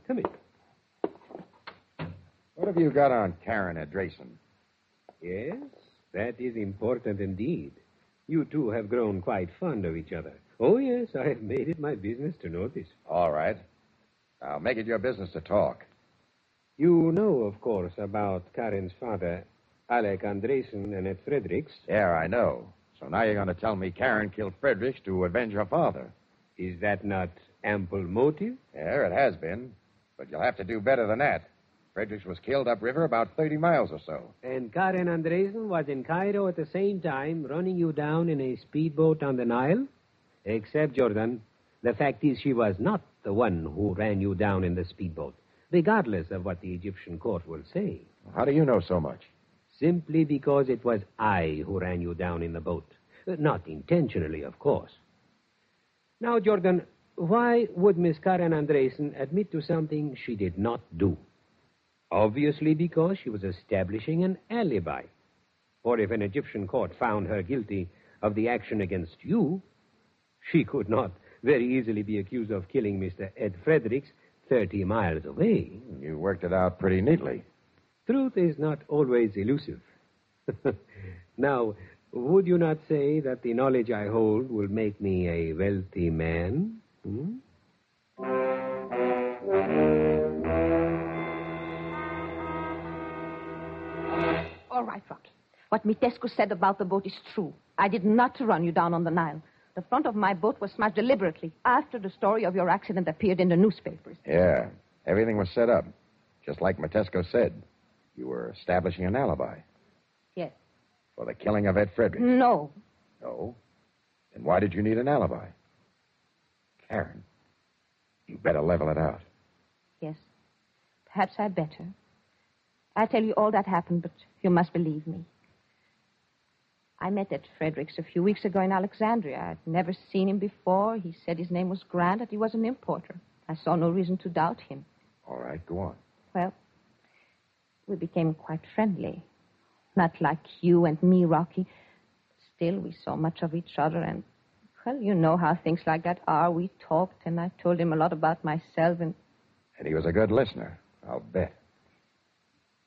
What have you got on Karen Andresen? Yes, that is important indeed. You two have grown quite fond of each other. Oh, yes, I have made it my business to notice. All right. Now, make it your business to talk. You know, of course, about Karen's father, Alec Andresen, and Ed Fredericks. Yeah, I know. So now you're going to tell me Karen killed Fredericks to avenge her father. Is that not ample motive? Yeah, it has been. But you'll have to do better than that. Fredericks was killed upriver about 30 miles or so. And Karen Andresen was in Cairo at the same time, running you down in a speedboat on the Nile? Except, Jordan, the fact is she was not the one who ran you down in the speedboat, regardless of what the Egyptian court will say. How do you know so much? Simply because it was I who ran you down in the boat. Not intentionally, of course. Now, Jordan, why would Miss Karen Andresen admit to something she did not do? Obviously because she was establishing an alibi. For if an Egyptian court found her guilty of the action against you, she could not very easily be accused of killing Mr. Ed Fredericks 30 miles away. You worked it out pretty neatly. Truth is not always elusive. Now, would you not say that the knowledge I hold will make me a wealthy man? All right, Rocky. What Mitescu said about the boat is true. I did not run you down on the Nile. The front of my boat was smashed deliberately after the story of your accident appeared in the newspapers. Yeah, everything was set up, just like Matesco said. You were establishing an alibi. Yes. For the killing of Ed Fredericks. No. No? Then why did you need an alibi? Karen, you better level it out. Yes. Perhaps I'd better. I'll tell you all that happened, but you must believe me. I met Ed Fredericks a few weeks ago in Alexandria. I'd never seen him before. He said his name was Grant, that he was an importer. I saw no reason to doubt him. All right, go on. Well, we became quite friendly. Not like you and me, Rocky. Still, we saw much of each other, and, well, you know how things like that are. We talked, and I told him a lot about myself, and... And he was a good listener, I'll bet.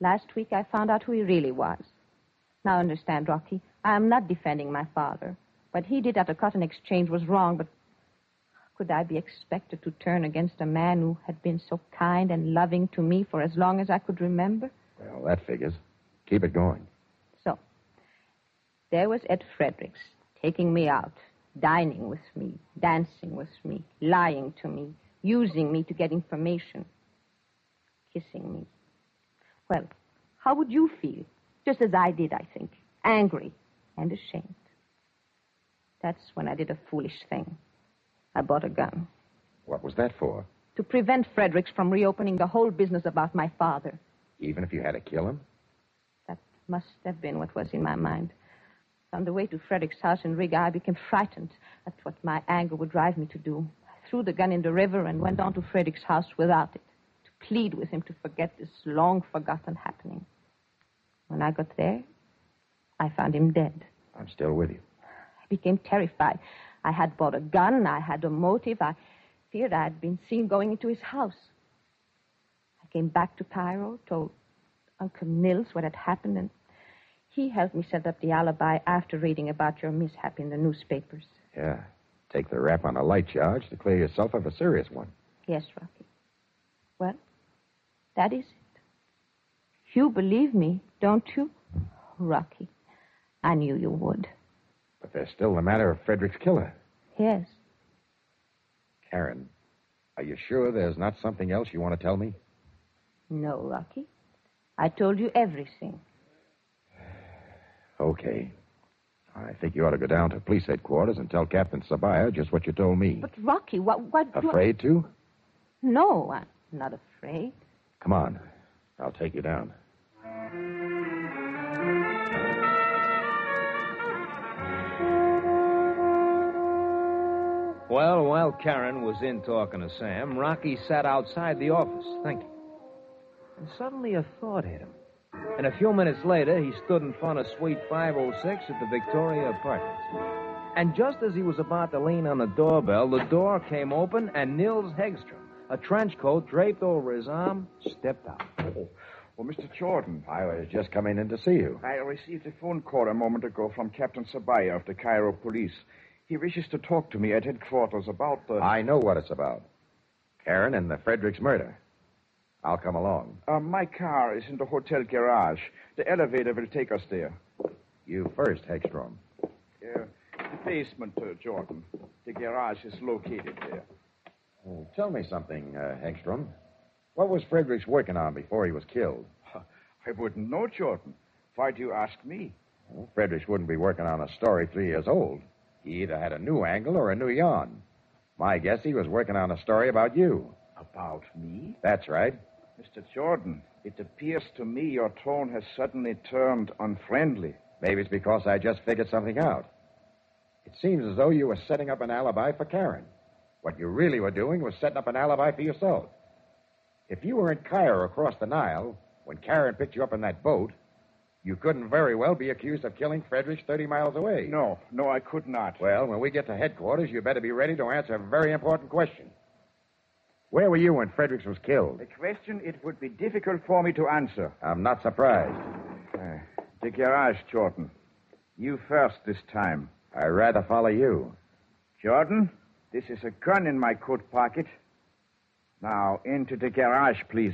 Last week I found out who he really was. Now understand, Rocky, I am not defending my father. What he did at the cotton exchange was wrong, but could I be expected to turn against a man who had been so kind and loving to me for as long as I could remember? Well, that figures. Keep it going. So, there was Ed Fredericks taking me out, dining with me, dancing with me, lying to me, using me to get information, kissing me. Well, how would you feel? Just as I did, I think. Angry and ashamed. That's when I did a foolish thing. I bought a gun. What was that for? To prevent Fredericks from reopening the whole business about my father. Even if you had to kill him? That must have been what was in my mind. On the way to Fredericks' house in Riga, I became frightened at what my anger would drive me to do. I threw the gun in the river and went on to Fredericks' house without it, to plead with him to forget this long-forgotten happening. When I got there, I found him dead. I'm still with you. I became terrified. I had bought a gun. I had a motive. I feared I had been seen going into his house. I came back to Cairo, told Uncle Nils what had happened, and he helped me set up the alibi after reading about your mishap in the newspapers. Yeah. Take the rap on a light charge to clear yourself of a serious one. Yes, Rocky. Well, that is it. You believe me, don't you? Rocky, I knew you would. But there's still the matter of Frederick's killer. Yes. Karen, are you sure there's not something else you want to tell me? No, Rocky. I told you everything. Okay. I think you ought to go down to police headquarters and tell Captain Sabaya just what you told me. But, Rocky, what... Afraid to? No, I'm not afraid. Come on. I'll take you down. Well, while Karen was in talking to Sam, Rocky sat outside the office thinking. And suddenly a thought hit him. And a few minutes later, he stood in front of Suite 506 at the Victoria Apartments. And just as he was about to lean on the doorbell, the door came open and Nils Hegstrom, a trench coat draped over his arm, stepped out. Oh, Mr. Jordan. I was just coming in to see you. I received a phone call a moment ago from Captain Sabaya of the Cairo Police. He wishes to talk to me at headquarters about the... I know what it's about. Karen and the Fredericks murder. I'll come along. My car is in the hotel garage. The elevator will take us there. You first, Hegstrom. The basement, Jordan. The garage is located there. Oh, tell me something, Hegstrom. What was Fredericks working on before he was killed? I wouldn't know, Jordan. Why do you ask me? Well, Fredericks wouldn't be working on a story 3 years old. He either had a new angle or a new yarn. My guess he was working on a story about you. About me? That's right. Mr. Jordan, it appears to me your tone has suddenly turned unfriendly. Maybe it's because I just figured something out. It seems as though you were setting up an alibi for Karen. What you really were doing was setting up an alibi for yourself. If you were in Cairo across the Nile when Karen picked you up in that boat, you couldn't very well be accused of killing Fredericks 30 miles away. No, I could not. Well, when we get to headquarters, you better be ready to answer a very important question. Where were you when Fredericks was killed? A question it would be difficult for me to answer. I'm not surprised. The garage, Jordan. You first this time. I'd rather follow you. Jordan, this is a gun in my coat pocket. Now, into the garage, please.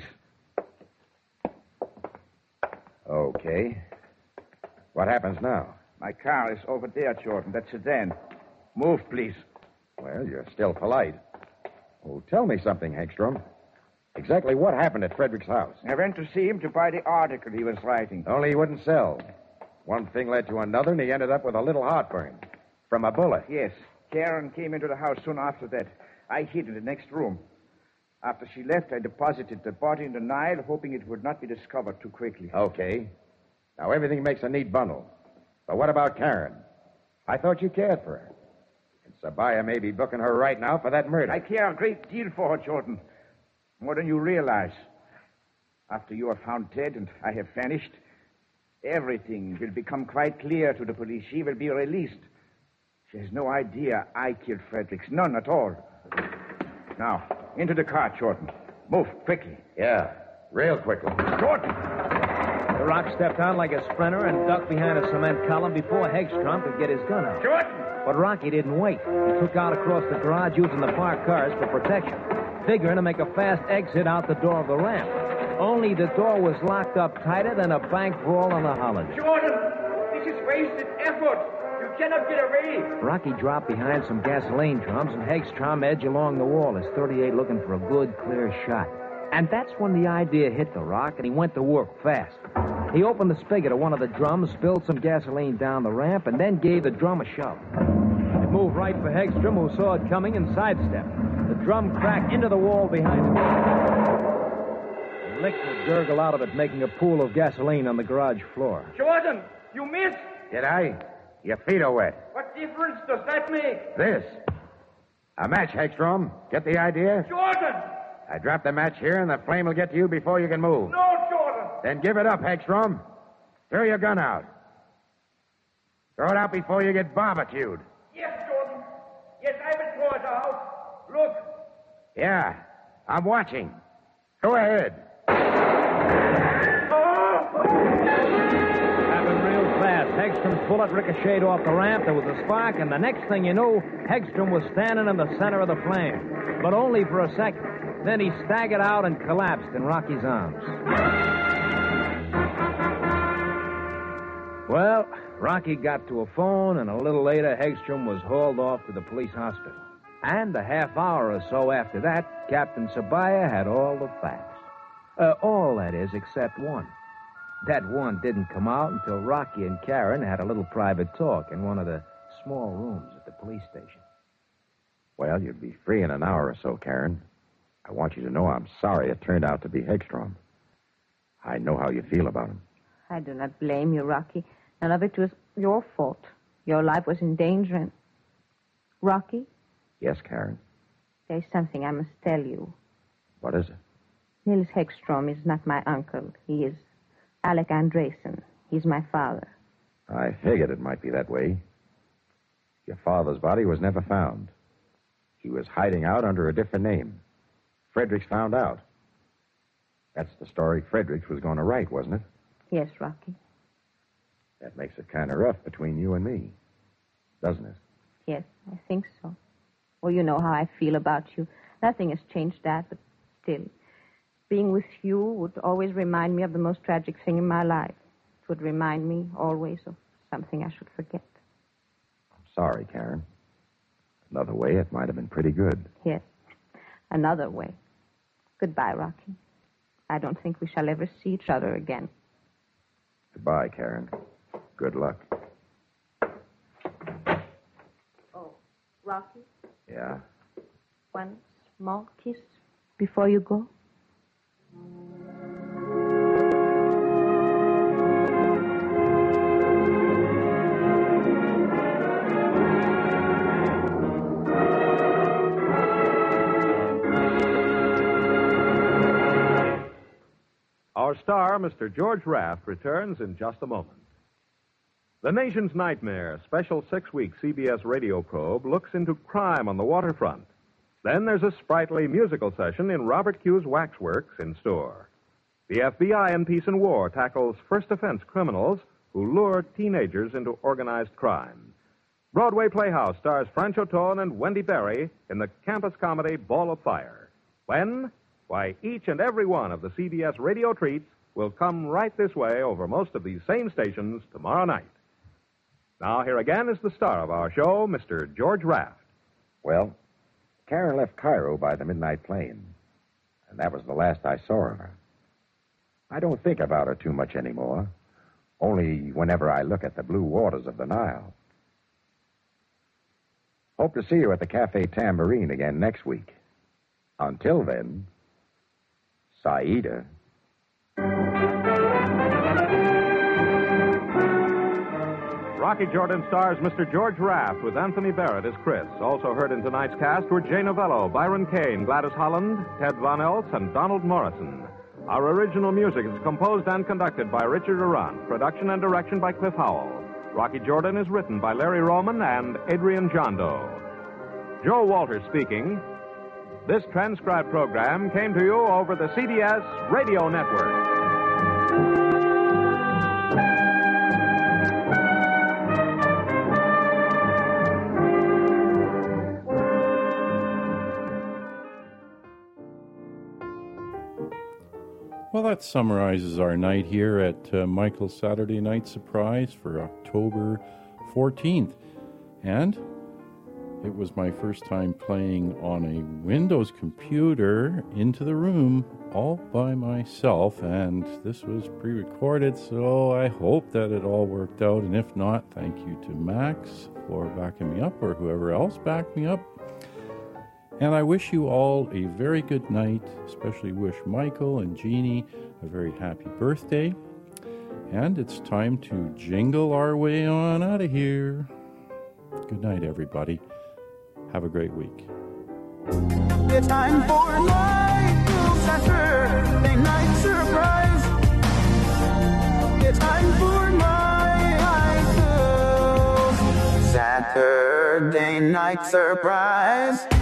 Okay. What happens now? My car is over there, Jordan. That sedan. Move, please. Well, you're still polite. Oh, tell me something, Hegstrom. Exactly what happened at Fredericks' house? I went to see him to buy the article he was writing. Only he wouldn't sell. One thing led to another, and he ended up with a little heartburn. From a bullet. Yes. Karen came into the house soon after that. I hid in the next room. After she left, I deposited the body in the Nile, hoping it would not be discovered too quickly. Okay. Now, everything makes a neat bundle. But what about Karen? I thought you cared for her. And Sabaya may be booking her right now for that murder. I care a great deal for her, Jordan. More than you realize. After you are found dead and I have vanished, everything will become quite clear to the police. She will be released. She has no idea I killed Fredericks. None at all. Now, into the car, Jordan. Move, quickly. Yeah, real quickly. Jordan! Rock stepped out like a sprinter and ducked behind a cement column before Hegstrom could get his gun out. But Rocky didn't wait. He took out across the garage using the parked cars for protection, figuring to make a fast exit out the door of the ramp. Only the door was locked up tighter than a bank vault on the holiday. Jordan, this is wasted effort. You cannot get away. Rocky dropped behind some gasoline drums, and Hegstrom edged along the wall, his .38 looking for a good, clear shot. And that's when the idea hit the Rock, and he went to work fast. He opened the spigot of one of the drums, spilled some gasoline down the ramp, and then gave the drum a shove. It moved right for Hegstrom, who saw it coming and sidestepped. The drum cracked into the wall behind him. The liquid gurgled out of it, making a pool of gasoline on the garage floor. Jordan, you missed. Did I? Your feet are wet. What difference does that make? This. A match, Hegstrom. Get the idea? Jordan! I drop the match here, and the flame will get to you before you can move. No, Jordan! Then give it up, Hegstrom. Throw your gun out. Throw it out before you get barbecued. Yes, Jordan. Yes, I will throw it out. Look. Yeah, I'm watching. Go ahead. Happened real fast. Hegstrom's bullet ricocheted off the ramp. There was a spark, and the next thing you knew, Hegstrom was standing in the center of the flame. But only for a second. Then he staggered out and collapsed in Rocky's arms. Well, Rocky got to a phone, and a little later, Hegstrom was hauled off to the police hospital. And a half hour or so after that, Captain Sabaya had all the facts. All, that is, except one. That one didn't come out until Rocky and Karen had a little private talk in one of the small rooms at the police station. Well, you'd be free in an hour or so, Karen. I want you to know I'm sorry it turned out to be Hegstrom. I know how you feel about him. I do not blame you, Rocky. None of it was your fault. Your life was in danger and... Rocky, Yes, Karen. there's something I must tell you. What is it? Nils Hegstrom is not my uncle. He is Alec Andresen. He's my father. I figured it might be that way. Your father's body was never found. He was hiding out under a different name. Fredericks found out. That's the story Fredericks was going to write, wasn't it? Yes, Rocky. That makes it kind of rough between you and me, doesn't it? Yes, I think so. Well, you know how I feel about you. Nothing has changed that, but still, being with you would always remind me of the most tragic thing in my life. It would remind me always of something I should forget. I'm sorry, Karen. Another way, it might have been pretty good. Yes, another way. Goodbye, Rocky. I don't think we shall ever see each other again. Goodbye, Karen. Good luck. Oh, Rocky, Yeah? one small kiss before you go. Our star, Mr. George Raft, returns in just a moment. The Nation's Nightmare, special 6-week CBS radio probe, looks into crime on the waterfront. Then there's a sprightly musical session in Robert Q's Waxworks in store. The FBI in Peace and War tackles first offense criminals who lure teenagers into organized crime. Broadway Playhouse stars Francho Ton and Wendy Berry in the campus comedy Ball of Fire. When? Why, each and every one of the CBS radio treats will come right this way over most of these same stations tomorrow night. Now, here again is the star of our show, Mr. George Raft. Well, Karen left Cairo by the midnight plane, and that was the last I saw of her. I don't think about her too much anymore, only whenever I look at the blue waters of the Nile. Hope to see you at the Cafe Tambourine again next week. Until then, Saida. Rocky Jordan stars Mr. George Raft with Anthony Barrett as Chris. Also heard in tonight's cast were Jay Novello, Byron Kane, Gladys Holland, Ted Von Eltz, and Donald Morrison. Our original music is composed and conducted by Richard Arant. Production and direction by Cliff Howell. Rocky Jordan is written by Larry Roman and Adrian Jondo. Joe Walters speaking. This transcribed program came to you over the CBS Radio Network. Well, that summarizes our night here at Michael's Saturday Night Surprise for October 14th. And it was my first time playing on a Windows computer into the room all by myself, and this was pre-recorded, so I hope that it all worked out, and if not, thank you to Max for backing me up, or whoever else backed me up. And I wish you all a very good night, especially wish Michael and Jeannie a very happy birthday. And it's time to jingle our way on out of here. Good night, everybody. Have a great week. It's time for Michael's Saturday Night Surprise. It's time for Michael's Saturday Night Surprise.